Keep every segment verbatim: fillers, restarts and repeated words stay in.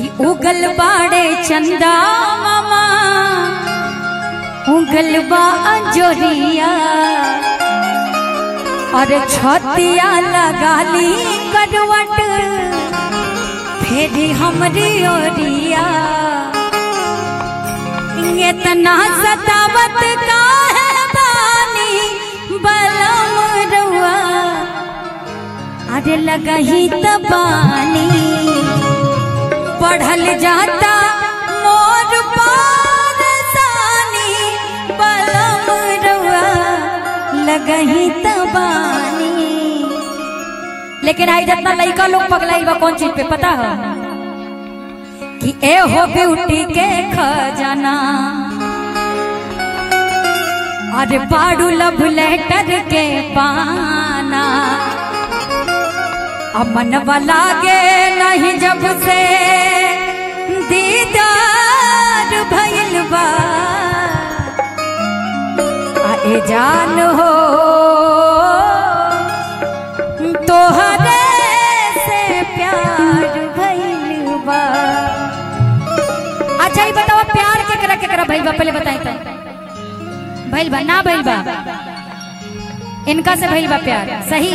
उगल बाड़े चंदा मामा उगल बा अंजोरिया और छतिया लगाली करवट फेरी हमरी ओरिया इतना सतावत का है बानी बलम रुआ अरे लगही तबानी बढ़ल जाता मोर पारसानी बलम रुआ लगही तबानी। लेकिन आई जितना लड़का लोग पगलाई बा कौन चीज पे पता है कि ए हो ब्यूटी के खजाना अरे पाड़ू लव लेटर के पाना अमन वाला गे नहीं जब से दीदार भइल बा आए जान हो तोहरे से प्यार भइल बा। अच्छा ही बताओ प्यार केकरा केकरा भइल बा पहले बताई तो भइल बा ना भइल बा इनका से भइल बा प्यार सही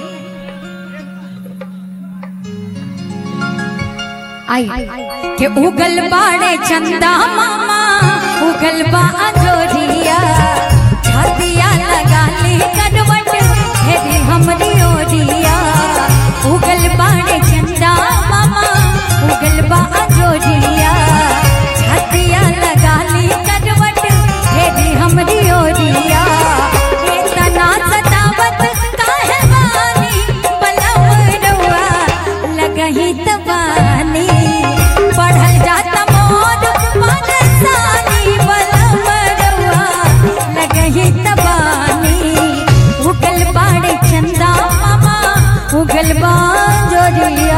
आई के उगल बाड़े चंदा मामा उगल बा अंजोरिया छतिया लगाली करवट फेरी हमरी ओरिया उगल बाड़े चंदा मामा उगल बा अंजोरिया छतिया लगाली करवट फेरी हमरी ओरिया इतना सतावत काहे बानी बलम रुआ लगही तबानी बढ़ल जाता मोर पारसानी बलम रुआ लगही तबानी उगल बाड़े चंदा मामा उगल बा अंजोरिया।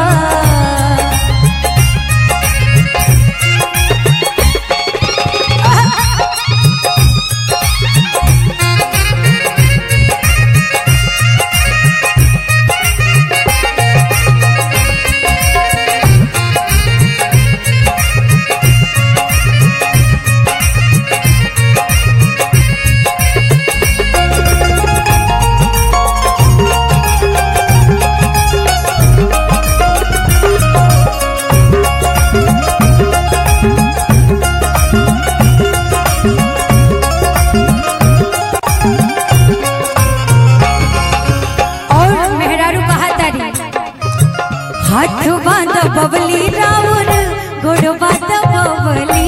हाथ बांध बबली राउर गोड़ बांध बबली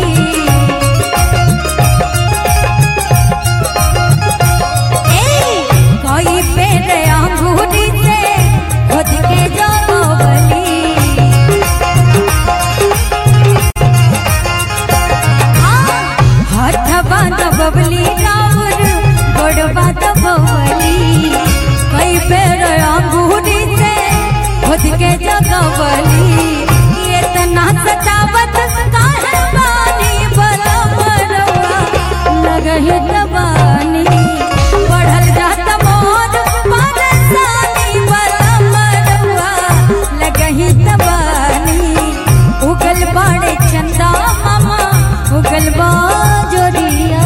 कोई पेड़ अंगूरी से खुद के जो बबली हाथ बांध बबली राउर गोड़ बांध बबली कोई पेड़ अंगूरी से खुद के जगवली इतना सतावत काहे बानी बलम रुआ लगही तबानी बढ़ल जाता मोर पारसानी बलम रुआ लगही तबानी उगल बाड़े चंदा मामा उगल बा अंजोरिया।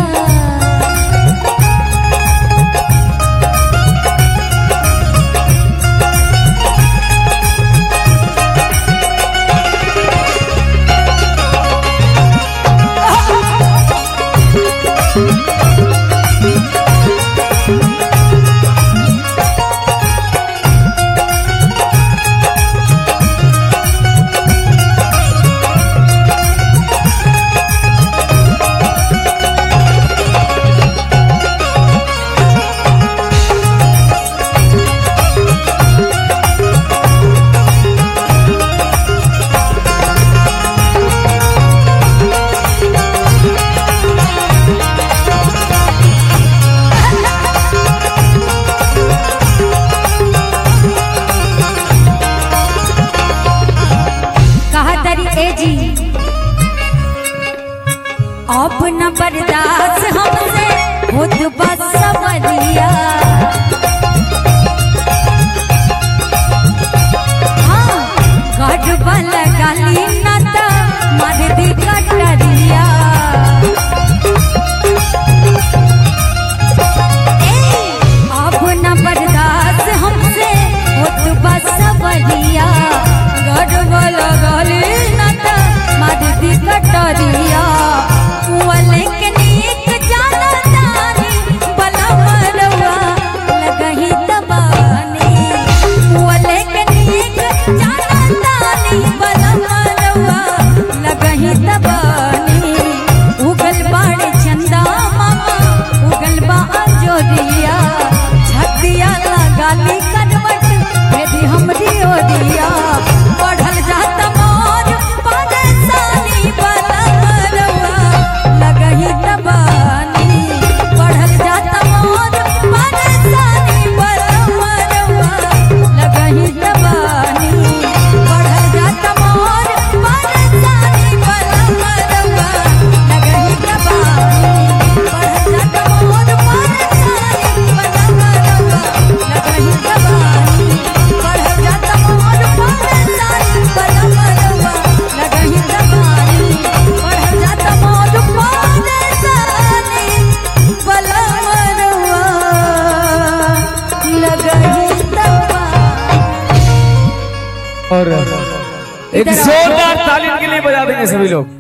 अब न बर्दाश्त हमसे खुद बस समझिया हाँ गढ़ वाला गाली न माधदी कटरिया अब न बर्दाश्त हमसे होत बस बलिया गड़ब लगल न त माधदी कटरिया वाले के नीक जाना तानी बला मरवा लगही तबानी वाले के नीक जाना तानी बला मरवा लगही तबानी उगल बाड़े चंदा मामा उगल बा जोरिया छतिया लगाली करवट भेदी हमरी ओरिया बढ़ल जाता मोर परेशानी बला मरवा लगही तबानी बढ़ल जाता मोर परेशानी बला मरवा लगही तबानी बढ़ल जाता मोर परेशानी बला मरवा लगही तबानी बढ़ल जाता मोर परेशानी बला मरवा लगही तबानी बढ़ल जाता मोर परेशानी बला मरवा लगही तबानी बढ़ल जाता मोर परेशानी बला मरवा लगही तबानी। और एक जोरदार ताली के लिए बजा देंगे सभी लोग।